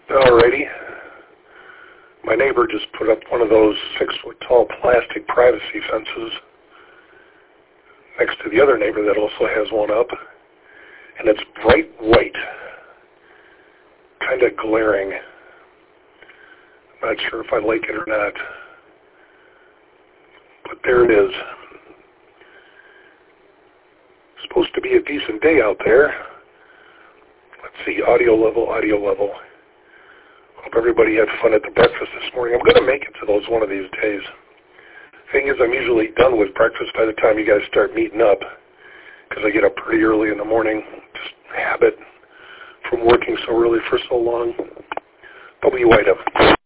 Alrighty. My neighbor just put up one of those 6-foot-tall plastic privacy fences next to the other neighbor that also has one up, and it's bright white, kind of glaring. I'm not sure if I like it or not, but there it is. Supposed to be a decent day out there. Let's see, audio level. Hope everybody had fun at the breakfast this morning. I'm going to make it to those one of these days. Thing is, I'm usually done with breakfast by the time you guys start meeting up, because I get up pretty early in the morning. Just habit from working so early for so long. W item.